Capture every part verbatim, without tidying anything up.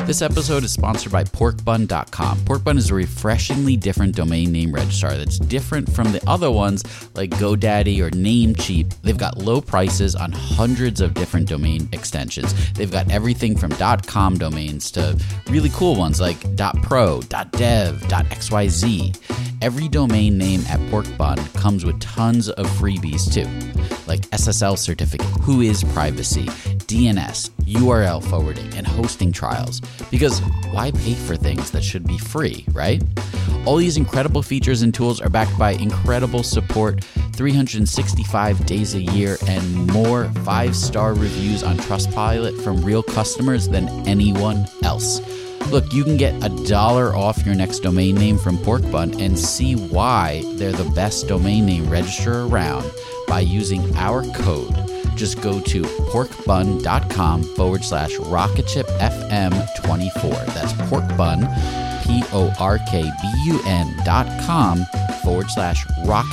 This episode is sponsored by pork bun dot com. Pork Bun is a refreshingly different domain name registrar that's different from the other ones like GoDaddy or Namecheap. They've got low prices on hundreds of different domain extensions. They've got everything from .com domains to really cool ones like .pro, .dev, .xyz. Every domain name at Porkbun comes with tons of freebies too, like S S L certificate, Whois privacy, D N S, U R L forwarding, and hosting trials. Because why pay for things that should be free, right? All these incredible features and tools are backed by incredible support, three hundred sixty-five days a year, and more five-star reviews on Trustpilot from real customers than anyone else. Look, you can get a dollar off your next domain name from Porkbun and see why they're the best domain name registrar around by using our code. Just go to porkbun.com forward slash rocketshipfm24. That's porkbun, P O R K B U N dot com forward slash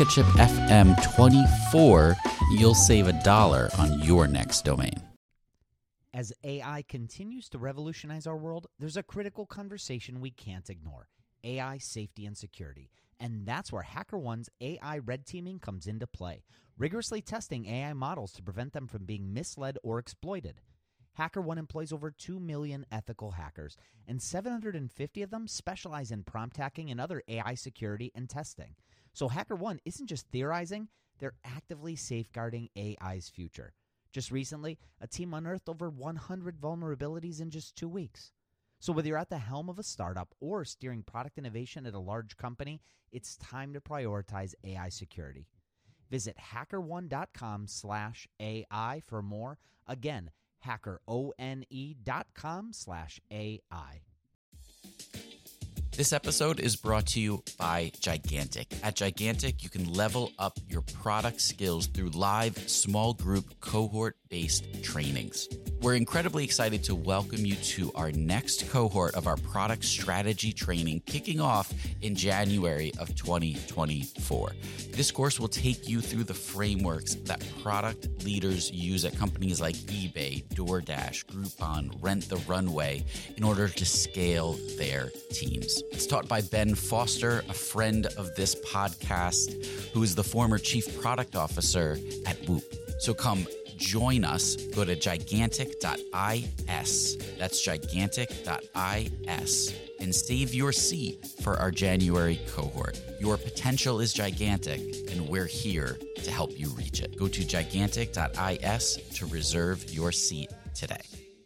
rocketshipfm24. You'll save a dollar on your next domain. As A I continues to revolutionize our world, there's a critical conversation we can't ignore: A I safety and security. And that's where HackerOne's A I red teaming comes into play, rigorously testing A I models to prevent them from being misled or exploited. HackerOne employs over two million ethical hackers, and seven hundred fifty of them specialize in prompt hacking and other A I security and testing. So HackerOne isn't just theorizing, they're actively safeguarding A I's future. Just recently, a team unearthed over one hundred vulnerabilities in just two weeks. So whether you're at the helm of a startup or steering product innovation at a large company, it's time to prioritize A I security. Visit hackerone.com slash AI for more. Again, hackerone.com slash AI. This episode is brought to you by Gigantic. At Gigantic, you can level up your product skills through live, small group, cohort-based trainings. We're incredibly excited to welcome you to our next cohort of our product strategy training, kicking off in January of twenty twenty-four. This course will take you through the frameworks that product leaders use at companies like eBay, DoorDash, Groupon, Rent the Runway in order to scale their teams. It's taught by Ben Foster, a friend of this podcast, who is the former chief product officer at Whoop. So come join us. Go to gigantic dot is. That's gigantic dot is and save your seat for our January cohort. Your potential is gigantic, and we're here to help you reach it. Go to gigantic dot is to reserve your seat today.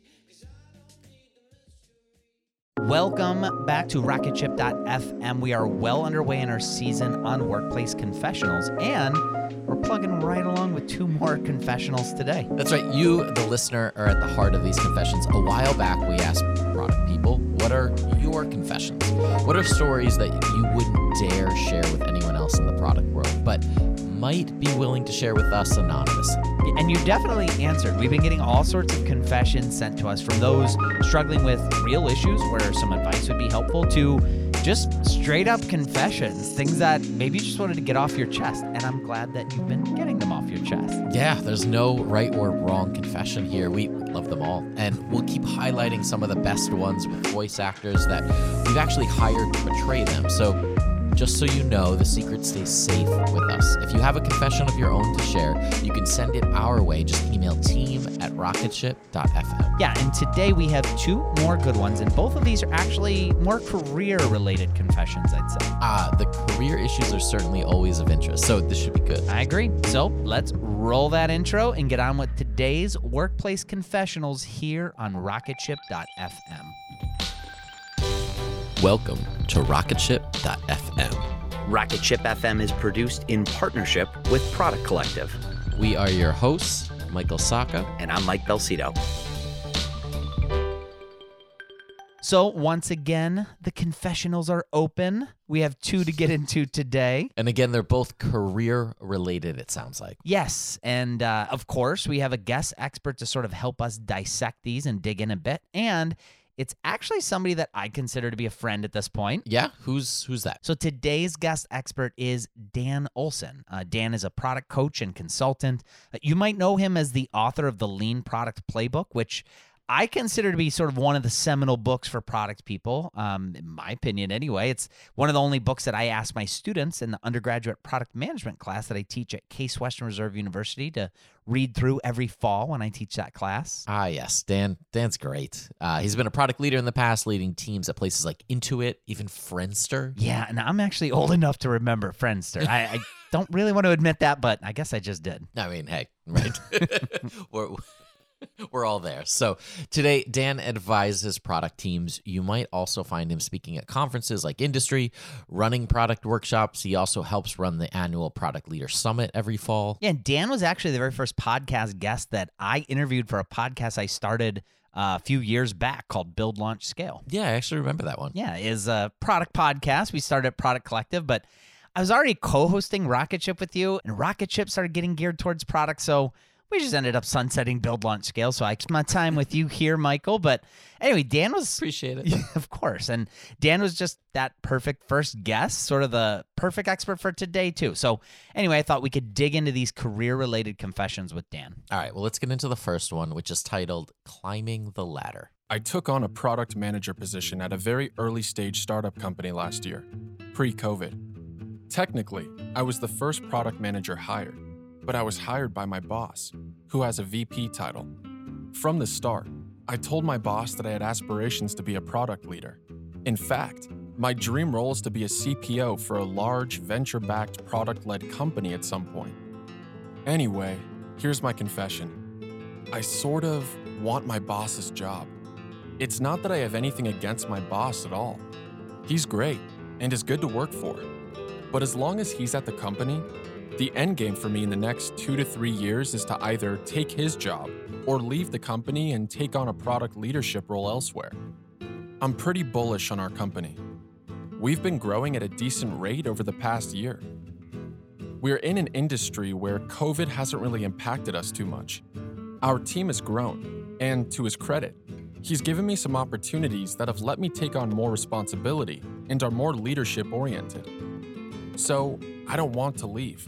Welcome back to rocketship dot f m. We are well underway in our season on workplace confessionals, and we're plugging right along with two more confessionals today. That's right. You, the listener, are at the heart of these confessions. A while back, we asked product people, what are your confessions? What are stories that you wouldn't dare share with anyone else in the product world, but might be willing to share with us anonymously? And you definitely answered. We've been getting all sorts of confessions sent to us, from those struggling with real issues where some advice would be helpful to just straight up confessions, things that maybe you just wanted to get off your chest. And I'm glad that you've been getting them off your chest. Yeah, there's no right or wrong confession here. We love them all. And we'll keep highlighting some of the best ones with voice actors that we've actually hired to portray them. So just so you know, the secret stays safe with us. If you have a confession of your own to share, you can send it our way. Just email team at rocketship dot f m. Yeah, and today we have two more good ones, and both of these are actually more career-related confessions, I'd say. Ah, the career issues are certainly always of interest, so this should be good. I agree. So let's roll that intro and get on with today's workplace confessionals here on rocketship dot f m. Welcome to rocketship dot f m. Rocketship F M is produced in partnership with Product Collective. We are your hosts, Michael Sacca. And I'm Mike Belcito. So once again, the confessionals are open. We have two to get into today. And again, they're both career related, it sounds like. Yes. And uh, of course, we have a guest expert to sort of help us dissect these and dig in a bit. And it's actually somebody that I consider to be a friend at this point. Yeah? Who's who's that? So today's guest expert is Dan Olson. Uh, Dan is a product coach and consultant. Uh, you might know him as the author of the Lean Product Playbook, which I consider to be sort of one of the seminal books for product people, um, in my opinion anyway. It's one of the only books that I ask my students in the undergraduate product management class that I teach at Case Western Reserve University to read through every fall when I teach that class. Ah, yes. Dan. Dan's great. Uh, he's been a product leader in the past, leading teams at places like Intuit, even Friendster. Yeah, and I'm actually old enough to remember Friendster. I, I don't really want to admit that, but I guess I just did. I mean, hey, right? we're, we're all there. So today, Dan advises product teams. You might also find him speaking at conferences like Industry, running product workshops. He also helps run the annual Product Leader Summit every fall. Yeah, and Dan was actually the very first podcast guest that I interviewed for a podcast I started uh, a few years back called Build, Launch, Scale. Yeah, I actually remember that one. Yeah, is a product podcast. We started at Product Collective, but I was already co-hosting Rocket Ship with you, and Rocket Ship started getting geared towards product, so we just ended up sunsetting Build, Launch, Scale. So I kept my time with you here, Michael. But anyway, Dan was... Appreciate it. Yeah, of course. And Dan was just that perfect first guest, sort of the perfect expert for today, too. So anyway, I thought we could dig into these career-related confessions with Dan. All right, well, let's get into the first one, which is titled Climbing the Ladder. I took on a product manager position at a very early stage startup company last year, pre-COVID. Technically, I was the first product manager hired, but I was hired by my boss, who has a V P title. From the start, I told my boss that I had aspirations to be a product leader. In fact, my dream role is to be a C P O for a large venture-backed product-led company at some point. Anyway, here's my confession. I sort of want my boss's job. It's not that I have anything against my boss at all. He's great and is good to work for. But as long as he's at the company, the end game for me in the next two to three years is to either take his job or leave the company and take on a product leadership role elsewhere. I'm pretty bullish on our company. We've been growing at a decent rate over the past year. We're in an industry where COVID hasn't really impacted us too much. Our team has grown, and to his credit, he's given me some opportunities that have let me take on more responsibility and are more leadership-oriented. So, I don't want to leave.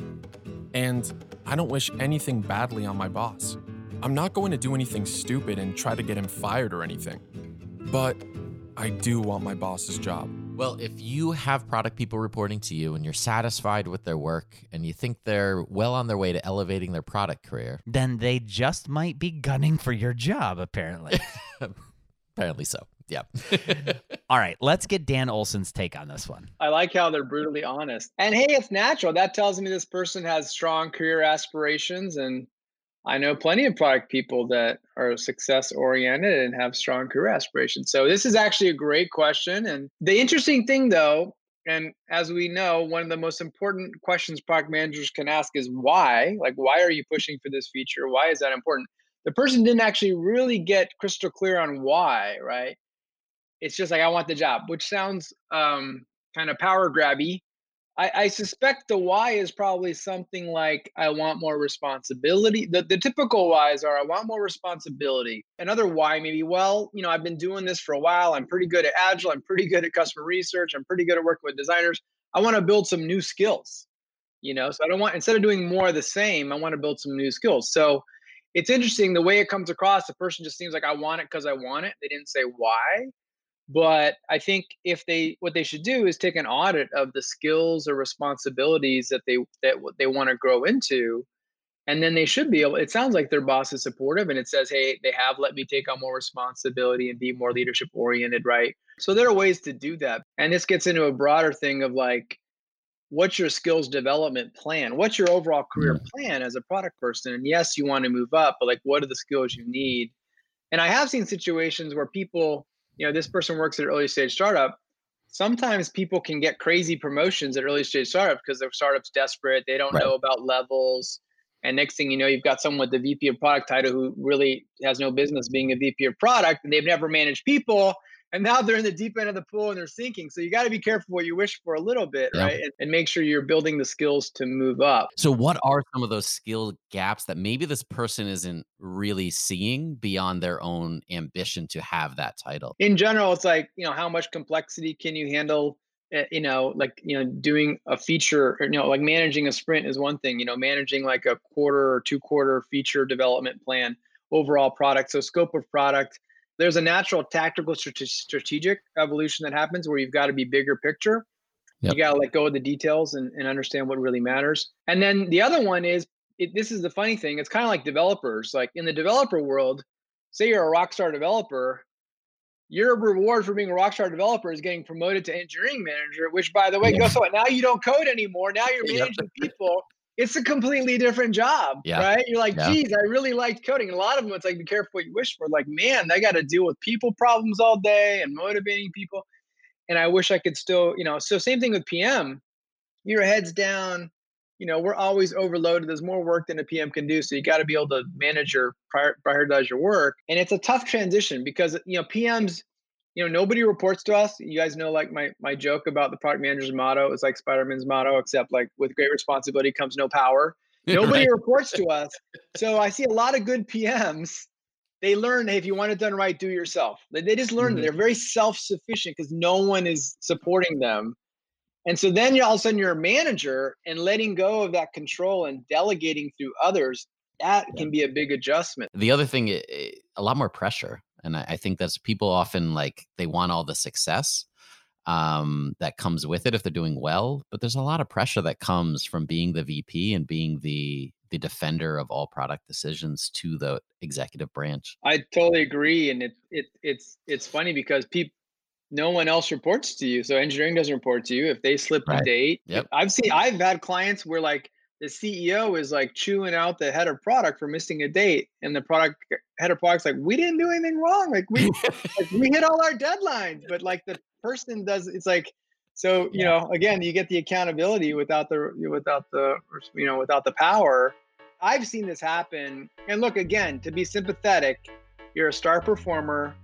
And I don't wish anything badly on my boss. I'm not going to do anything stupid and try to get him fired or anything. But I do want my boss's job. Well, if you have product people reporting to you and you're satisfied with their work and you think they're well on their way to elevating their product career, then they just might be gunning for your job, apparently. Apparently so. Yeah. All right, let's get Dan Olson's take on this one. I like how they're brutally honest. And hey, it's natural. That tells me this person has strong career aspirations. And I know plenty of product people that are success oriented and have strong career aspirations. So this is actually a great question. And the interesting thing, though, and as we know, one of the most important questions product managers can ask is why? Like, why are you pushing for this feature? Why is that important? The person didn't actually really get crystal clear on why, right? It's just like, I want the job, which sounds um, kind of power grabby. I, I suspect the why is probably something like, I want more responsibility. The, the typical whys are, I want more responsibility. Another why maybe, well, you know, I've been doing this for a while. I'm pretty good at Agile. I'm pretty good at customer research. I'm pretty good at working with designers. I want to build some new skills, you know, so I don't want, instead of doing more of the same, I want to build some new skills. So it's interesting the way it comes across. The person just seems like, I want it because I want it. They didn't say why. But I think if they, what they should do is take an audit of the skills or responsibilities that they, that they want to grow into. And then they should be able, it sounds like their boss is supportive and it says, hey, they have let me take on more responsibility and be more leadership oriented, right? So there are ways to do that. And this gets into a broader thing of like, what's your skills development plan? What's your overall career plan as a product person? And yes, you want to move up, but like, what are the skills you need? And I have seen situations where people, you know, this person works at an early stage startup. Sometimes people can get crazy promotions at early stage startups because their startup's desperate. They don't Right. know about levels. And next thing you know, you've got someone with the V P of product title who really has no business being a V P of product, and they've never managed people. And now they're in the deep end of the pool and they're sinking. So you got to be careful what you wish for a little bit, Yeah. right? And, and make sure you're building the skills to move up. So what are some of those skill gaps that maybe this person isn't really seeing beyond their own ambition to have that title? In general, it's like, you know, how much complexity can you handle? Uh, You know, like, you know, doing a feature, or, you know, like managing a sprint is one thing, you know, managing like a quarter or two quarter feature development plan, overall product. So scope of product, there's a natural tactical strate- strategic evolution that happens where you've got to be bigger picture. Yep. You got to let go of the details and, and understand what really matters. And then the other one is, it, this is the funny thing. It's kind of like developers. Like in the developer world, say you're a rock star developer, your reward for being a rockstar developer is getting promoted to engineering manager, which, by the way, yeah. guess what? Now you don't code anymore. Now you're managing yep. people. It's a completely different job, yeah. right? You're like, yeah. geez, I really liked coding. And a lot of them, it's like, be careful what you wish for. Like, man, I got to deal with people problems all day and motivating people. And I wish I could still, you know, so same thing with P M. Your head's down. You know, we're always overloaded. There's more work than a P M can do. So you got to be able to manage your, prioritize your work. And it's a tough transition because, you know, P Ms, you know, nobody reports to us. You guys know, like my my joke about the product manager's motto is like Spider-Man's motto, except like with great responsibility comes no power. Nobody right. reports to us. So I see a lot of good P Ms. They learn, hey, if you want it done right, do it yourself. They, they just learn mm-hmm. that they're very self-sufficient because no one is supporting them. And so then you all of a sudden you're a manager, and letting go of that control and delegating through others, that yeah. can be a big adjustment. The other thing, a lot more pressure. And I think that's people often like, they want all the success um, that comes with it if they're doing well. But there's a lot of pressure that comes from being the V P and being the the defender of all product decisions to the executive branch. I totally agree. And it it it's it's funny because people, no one else reports to you. So engineering doesn't report to you. If they slip right. a date, yep. I've seen, I've had clients where like the C E O is like chewing out the head of product for missing a date. And the product head of product's like, we didn't do anything wrong. Like we, like, we hit all our deadlines, but like the person does, it's like, so, you yeah. know, again, you get the accountability without the, without the, you know, without the power. I've seen this happen. And look, again, to be sympathetic, you're a star performer,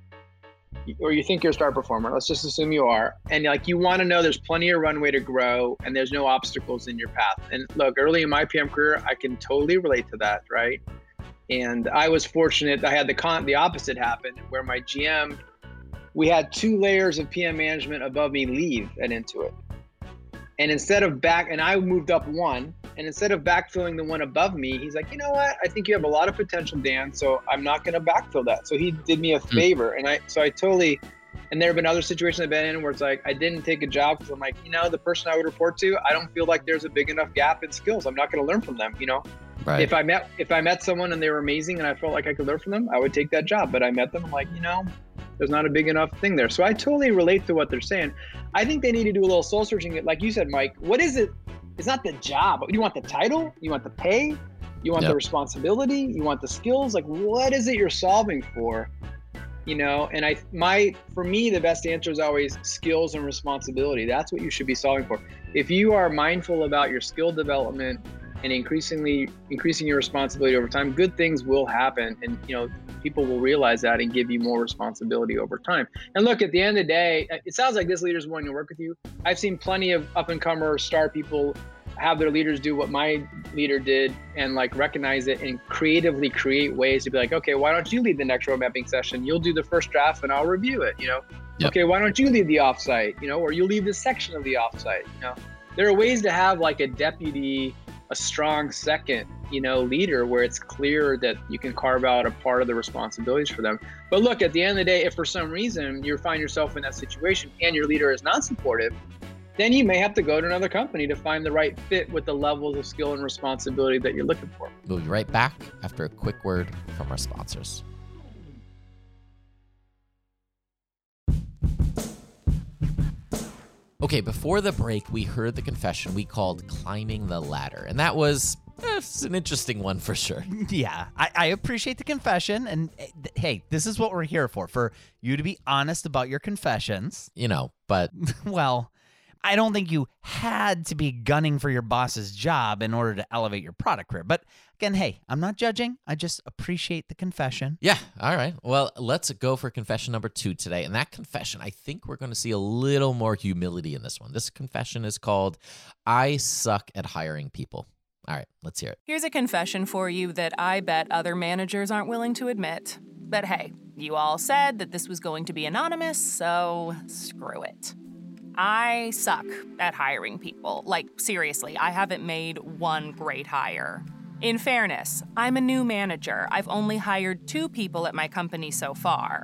or you think you're a star performer. Let's just assume you are. And like, you want to know there's plenty of runway to grow and there's no obstacles in your path. And look, early in my P M career, I can totally relate to that, right? And I was fortunate. I had the con the opposite happen where my G M, we had two layers of P M management above me leave at Intuit. And instead of back, and I moved up one, and instead of backfilling the one above me, he's like, you know what? I think you have a lot of potential, Dan. So I'm not going to backfill that. So he did me a favor. Mm. And I, so I totally, and there have been other situations I've been in where it's like, I didn't take a job because I'm like, you know, the person I would report to, I don't feel like there's a big enough gap in skills. I'm not going to learn from them. You know, right. if I met, if I met someone and they were amazing and I felt like I could learn from them, I would take that job. But I met them. I'm like, you know, there's not a big enough thing there. So I totally relate to what they're saying. I think they need to do a little soul searching. Like you said, Mike, what is it? It's not the job. You want the title? You want the pay? You want yep. the responsibility? You want the skills? Like, what is it you're solving for? You know, and I, my, for me, the best answer is always skills and responsibility. That's what you should be solving for. If you are mindful about your skill development and increasingly increasing your responsibility over time, good things will happen. And, you know, people will realize that and give you more responsibility over time. And look, at the end of the day, it sounds like this leader's wanting to work with you. I've seen plenty of up-and-comer star people have their leaders do what my leader did and like recognize it and creatively create ways to be like, okay, why don't you lead the next road mapping session? You'll do the first draft and I'll review it, you know? Yep. Okay, why don't you lead the offsite, you know, or you lead this section of the offsite, you know? There are ways to have like a deputy, a strong second, you know, leader where it's clear that you can carve out a part of the responsibilities for them. But look, at the end of the day, if for some reason you find yourself in that situation and your leader is not supportive, then you may have to go to another company to find the right fit with the levels of skill and responsibility that you're looking for. We'll be right back after a quick word from our sponsors. Okay, before the break, we heard the confession we called Climbing the Ladder. And that was eh, it's an interesting one for sure. Yeah, I, I appreciate the confession. And hey, this is what we're here for, for you to be honest about your confessions. You know, but... well... I don't think you had to be gunning for your boss's job in order to elevate your product career. But again, hey, I'm not judging. I just appreciate the confession. Yeah. All right. Well, let's go for confession number two today. And that confession, I think we're going to see a little more humility in this one. This confession is called, I suck at hiring people. All right, let's hear it. Here's a confession for you that I bet other managers aren't willing to admit. But hey, you all said that this was going to be anonymous, so screw it. I suck at hiring people. Like, seriously, I haven't made one great hire. In fairness, I'm a new manager. I've only hired two people at my company so far.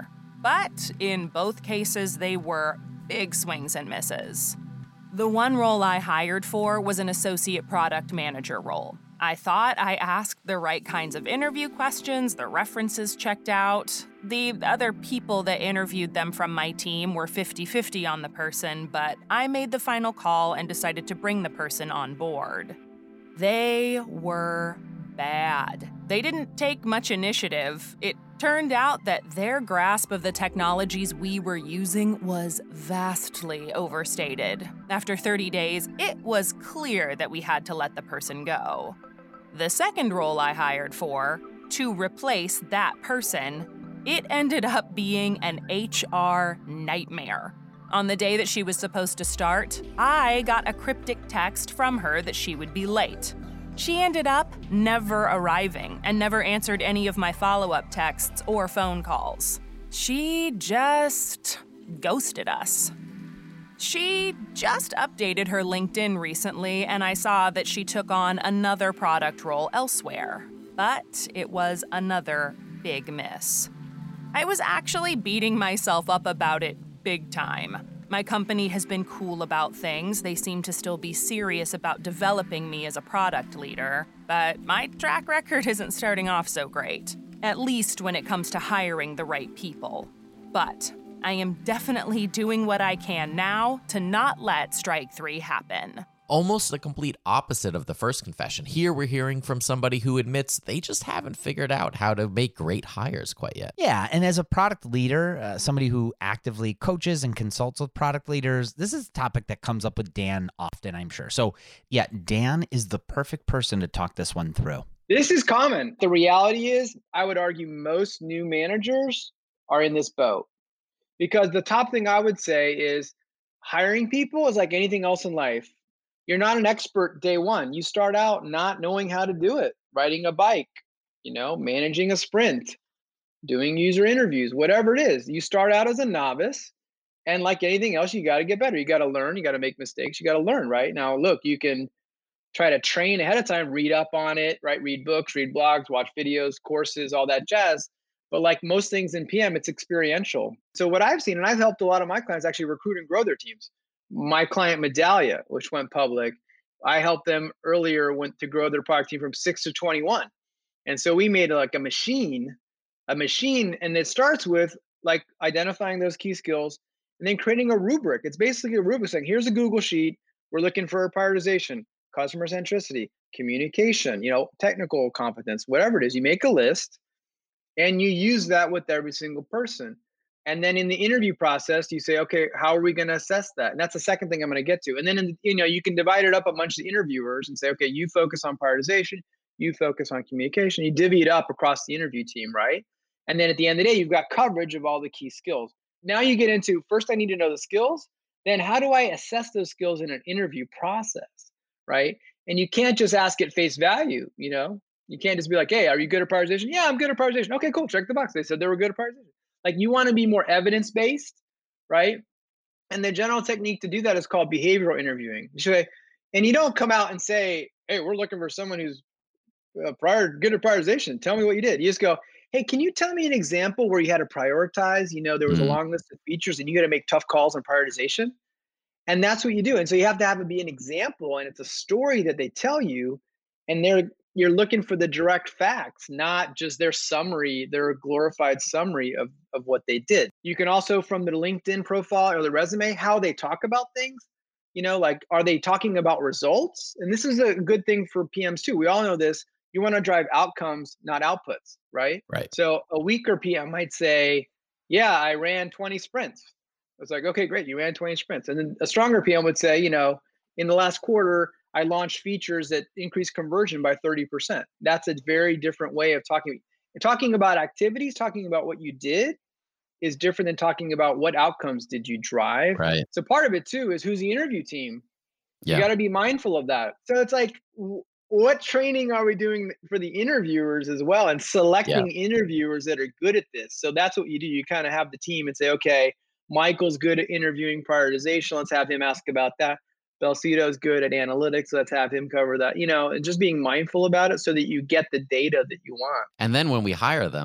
But in both cases, they were big swings and misses. The one role I hired for was an associate product manager role. I thought I asked the right kinds of interview questions, the references checked out. The other people that interviewed them from my team were fifty-fifty on the person, but I made the final call and decided to bring the person on board. They were bad. They didn't take much initiative. It turned out that their grasp of the technologies we were using was vastly overstated. After thirty days, it was clear that we had to let the person go. The second role I hired for, to replace that person, it ended up being an H R nightmare. On the day that she was supposed to start, I got a cryptic text from her that she would be late. She ended up never arriving and never answered any of my follow-up texts or phone calls. She just ghosted us. She just updated her LinkedIn recently, and I saw that she took on another product role elsewhere. But it was another big miss. I was actually beating myself up about it big time. My company has been cool about things. They seem to still be serious about developing me as a product leader, but my track record isn't starting off so great, at least when it comes to hiring the right people. But I am definitely doing what I can now to not let strike three happen. Almost the complete opposite of the first confession. Here we're hearing from somebody who admits they just haven't figured out how to make great hires quite yet. Yeah, and as a product leader, uh, somebody who actively coaches and consults with product leaders, this is a topic that comes up with Dan often, I'm sure. So yeah, Dan is the perfect person to talk this one through. This is common. The reality is, I would argue most new managers are in this boat. Because the top thing I would say is hiring people is like anything else in life. You're not an expert day one. You start out not knowing how to do it, riding a bike, you know, managing a sprint, doing user interviews, whatever it is. You start out as a novice, and like anything else, you got to get better. You got to learn, you got to make mistakes, you got to learn, right? Now, look, you can try to train ahead of time, read up on it, right? Read books, read blogs, watch videos, courses, all that jazz. But like most things in P M, it's experiential. So what I've seen, and I've helped a lot of my clients actually recruit and grow their teams. My client Medallia, which went public, I helped them earlier went to grow their product team from six to twenty-one. And so we made like a machine, a machine, and it starts with like identifying those key skills and then creating a rubric. It's basically a rubric saying, here's a Google sheet. We're looking for prioritization, customer centricity, communication, you know, technical competence, whatever it is. You make a list and you use that with every single person. And then in the interview process, you say, okay, how are we going to assess that? And that's the second thing I'm going to get to. And then, in, you know, you can divide it up amongst the interviewers and say, okay, you focus on prioritization, you focus on communication, you divvy it up across the interview team, right? And then at the end of the day, you've got coverage of all the key skills. Now you get into, first I need to know the skills. Then how do I assess those skills in an interview process, right? And you can't just ask at face value, you know? You can't just be like, hey, are you good at prioritization? Yeah, I'm good at prioritization. Okay, cool, check the box. They said they were good at prioritization. Like you want to be more evidence-based, right? And the general technique to do that is called behavioral interviewing. You say, and you don't come out and say, hey, we're looking for someone who's uh, prior good at prioritization. Tell me what you did. You just go, hey, can you tell me an example where you had to prioritize? You know, there was mm-hmm. a long list of features and you got to make tough calls on prioritization. And that's what you do. And so you have to have it be an example, and it's a story that they tell you, and they're you're looking for the direct facts, not just their summary, their glorified summary of, of what they did. You can also, from the LinkedIn profile or the resume, how they talk about things, you know, like, are they talking about results? And this is a good thing for P Ms too. We all know this. You want to drive outcomes, not outputs, right? Right. So a weaker P M might say, yeah, I ran twenty sprints. It's like, okay, great. You ran twenty sprints. And then a stronger P M would say, you know, in the last quarter, I launched features that increase conversion by thirty percent. That's a very different way of talking. Talking about activities, talking about what you did is different than talking about what outcomes did you drive. Right. So part of it too is who's the interview team. Yeah. You got to be mindful of that. So it's like, what training are we doing for the interviewers as well, and selecting yeah. interviewers that are good at this? So that's what you do. You kind of have the team and say, okay, Michael's good at interviewing prioritization. Let's have him ask about that. Belcito's good at analytics. Let's have him cover that, you know, and just being mindful about it so that you get the data that you want. And then when we hire them,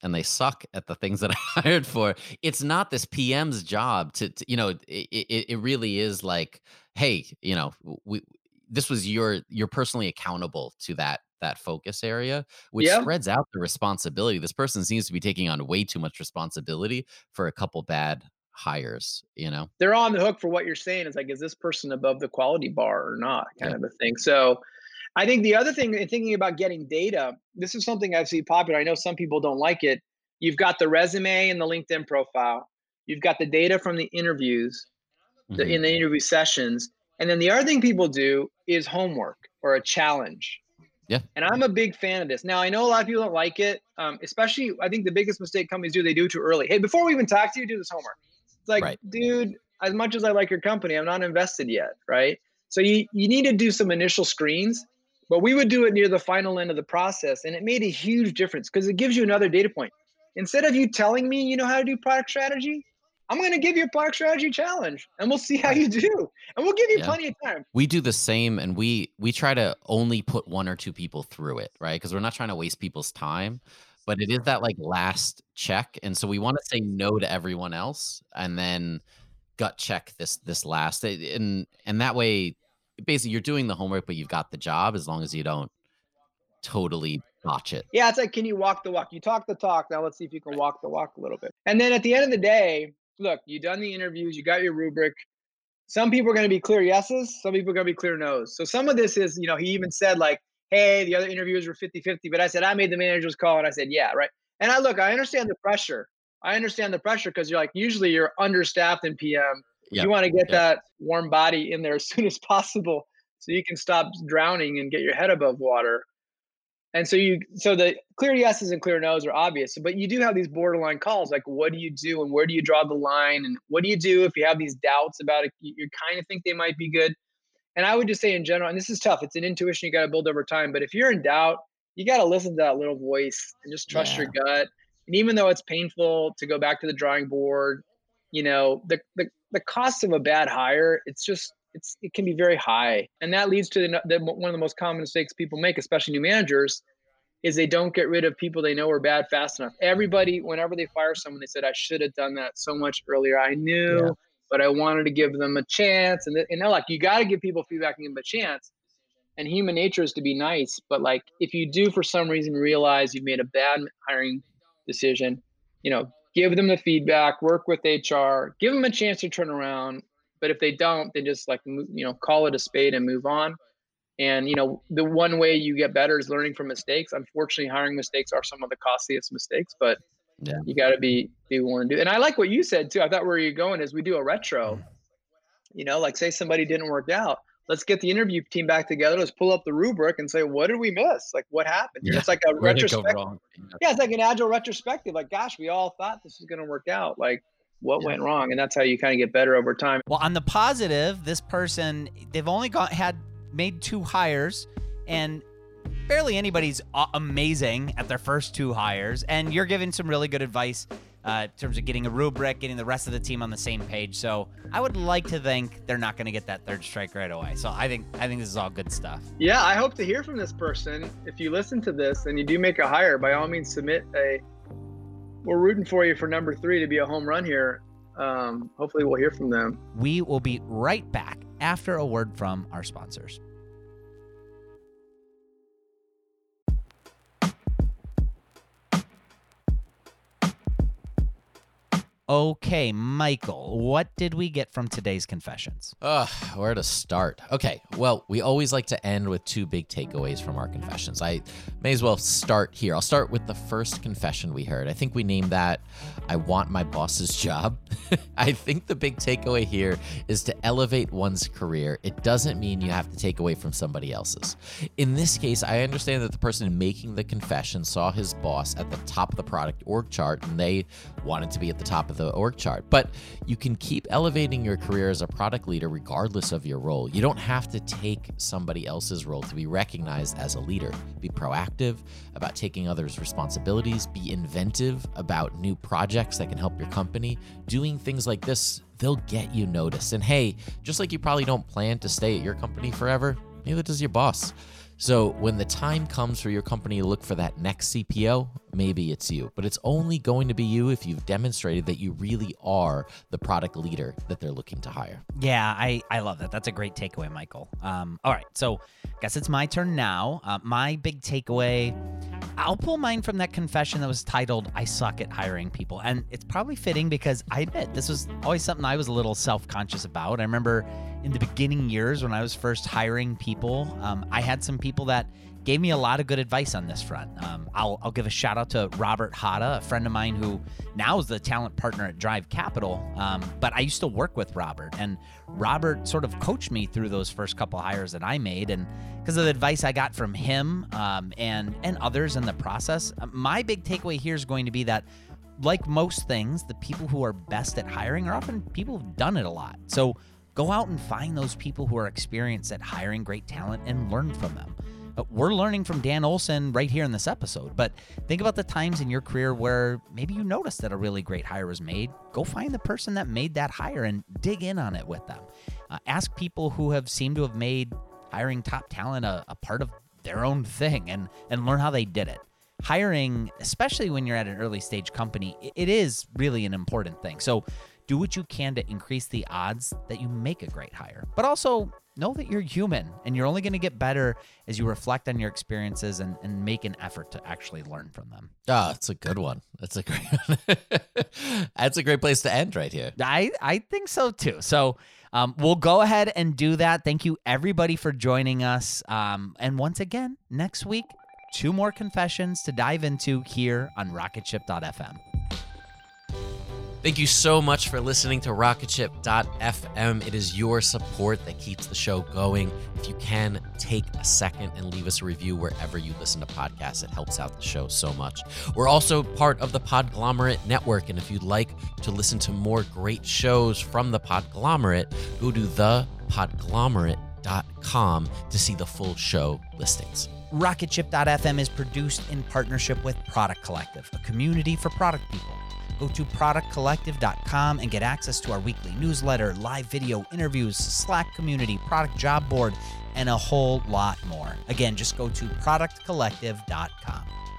and they suck at the things that I hired for, it's not this P M's job to, to you know, it, it, it really is like, hey, you know, we, this was your, you're personally accountable to that, that focus area, which Yeah. spreads out the responsibility. This person seems to be taking on way too much responsibility for a couple bad hires, you know? They're on the hook for what you're saying. It's like, is this person above the quality bar or not, kind Yeah. of a thing. So I think the other thing, in thinking about getting data, this is something I've seen popular. I know some people don't like it. You've got the resume and the LinkedIn profile. You've got the data from the interviews, the, Mhm. in the interview sessions. And then the other thing people do is homework or a challenge. Yeah. And I'm a big fan of this. Now, I know a lot of people don't like it, um, especially I think the biggest mistake companies do, they do it too early. Hey, before we even talk to you, do this homework. It's like, Right. dude, as much as I like your company, I'm not invested yet, right? So you, you need to do some initial screens, but we would do it near the final end of the process. And it made a huge difference because it gives you another data point. Instead of you telling me you know how to do product strategy, I'm going to give you a product strategy challenge and we'll see how Right. you do. And we'll give you Yeah. plenty of time. We do the same, and we we try to only put one or two people through it, right? Because we're not trying to waste people's time, but it is that like last check, and so we want to say no to everyone else, and then gut check this this last, and and that way, basically, you're doing the homework, but you've got the job as long as you don't totally botch it. Yeah, it's like, can you walk the walk? You talk the talk. Now let's see if you can walk the walk a little bit. And then at the end of the day, look, you done the interviews, you got your rubric. Some people are going to be clear yeses. Some people are going to be clear no's. So some of this is, you know, he even said like, hey, the other interviewers were fifty fifty, but I said, I made the manager's call. And I said, yeah, right. And I look, I understand the pressure. I understand the pressure because you're like, usually you're understaffed in P M. Yeah. You want to get Yeah. that warm body in there as soon as possible so you can stop drowning and get your head above water. And so you, so the clear yeses and clear nos are obvious, but you do have these borderline calls. Like, what do you do, and where do you draw the line, and what do you do if you have these doubts about it? You, you kind of think they might be good. And I would just say in general, and this is tough. It's an intuition you got to build over time. But if you're in doubt, you got to listen to that little voice and just trust Yeah. your gut. And even though it's painful to go back to the drawing board, you know, the the the cost of a bad hire, it's just it's it can be very high, and that leads to the, the one of the most common mistakes people make, especially new managers, is they don't get rid of people they know are bad fast enough. Everybody, whenever they fire someone, they said, I should have done that so much earlier. I knew, Yeah. but I wanted to give them a chance. And, th- and they're like, you got to give people feedback and give them a chance. And human nature is to be nice. But like, if you do for some reason realize you've made a bad hiring decision, you know, give them the feedback, work with H R, give them a chance to turn around. But if they don't, then just like, mo- you know, call it a spade and move on. And, you know, the one way you get better is learning from mistakes. Unfortunately, hiring mistakes are some of the costliest mistakes, but Yeah. you got to be, be willing to do. And I like what you said too. I thought where you're going is we do a retro, you know, like say somebody didn't work out. Let's get the interview team back together. Let's pull up the rubric and say, what did we miss? Like what happened? Yeah. It's like a Where'd it go retrospective. wrong? Yeah, it's like an agile retrospective. Like, gosh, we all thought this was going to work out. Like, what Yeah. went wrong? And that's how you kind of get better over time. Well, on the positive, this person, they've only got had made two hires, and barely anybody's a- amazing at their first two hires. And you're giving some really good advice uh, in terms of getting a rubric, getting the rest of the team on the same page. So I would like to think they're not going to get that third strike right away. So I think I think this is all good stuff. Yeah, I hope to hear from this person. If you listen to this and you do make a hire, by all means, submit a. We're rooting for you for number three to be a home run here. Um, hopefully, we'll hear from them. We will be right back after a word from our sponsors. Okay, Michael, what did we get from today's confessions? Ugh, where to start? Okay, well, we always like to end with two big takeaways from our confessions. I may as well start here. I'll start with the first confession we heard. I think we named that, I want my boss's job. I think the big takeaway here is to elevate one's career. It doesn't mean you have to take away from somebody else's. In this case, I understand that the person making the confession saw his boss at the top of the product org chart and they wanted to be at the top of the org chart. But you can keep elevating your career as a product leader regardless of your role. You don't have to take somebody else's role to be recognized as a leader. Be proactive about taking others' responsibilities. Be inventive about new projects that can help your company. Doing things like this, they'll get you noticed. And hey, just like you probably don't plan to stay at your company forever, neither does your boss. So when the time comes for your company to look for that next C P O, maybe it's you. But it's only going to be you if you've demonstrated that you really are the product leader that they're looking to hire. Yeah, I, I love that. That's a great takeaway, Michael. Um, all right, so I guess it's my turn now. Uh, my big takeaway, I'll pull mine from that confession that was titled, I Suck at Hiring People. And it's probably fitting because I admit this was always something I was a little self-conscious about. I remember in the beginning years when I was first hiring people, um, I had some people that gave me a lot of good advice on this front. Um, I'll, I'll give a shout out to Robert Hada, a friend of mine who now is the talent partner at Drive Capital. Um, but I used to work with Robert, and Robert sort of coached me through those first couple hires that I made. And because of the advice I got from him um, and, and others in the process, my big takeaway here is going to be that, like most things, the people who are best at hiring are often people who've done it a lot. So go out and find those people who are experienced at hiring great talent and learn from them. We're learning from Dan Olson right here in this episode, but think about the times in your career where maybe you noticed that a really great hire was made. Go find the person that made that hire and dig in on it with them. Uh, ask people who have seemed to have made hiring top talent a, a part of their own thing and, and learn how they did it. Hiring, especially when you're at an early stage company, it is really an important thing. So do what you can to increase the odds that you make a great hire, but also know that you're human and you're only going to get better as you reflect on your experiences and, and make an effort to actually learn from them. Oh, that's a good one. That's a great one. That's a great place to end right here. I, I think so too. So um, we'll go ahead and do that. Thank you everybody for joining us. Um, and once again, next week, two more confessions to dive into here on rocket ship dot f m. Thank you so much for listening to rocket ship dot f m. It is your support that keeps the show going. If you can, take a second and leave us a review wherever you listen to podcasts. It helps out the show so much. We're also part of the Podglomerate Network, and if you'd like to listen to more great shows from the Podglomerate, go to the podglomerate dot com to see the full show listings. rocket ship dot f m is produced in partnership with Product Collective, a community for product people. Go to product collective dot com and get access to our weekly newsletter, live video interviews, Slack community, product job board, and a whole lot more. Again, just go to product collective dot com.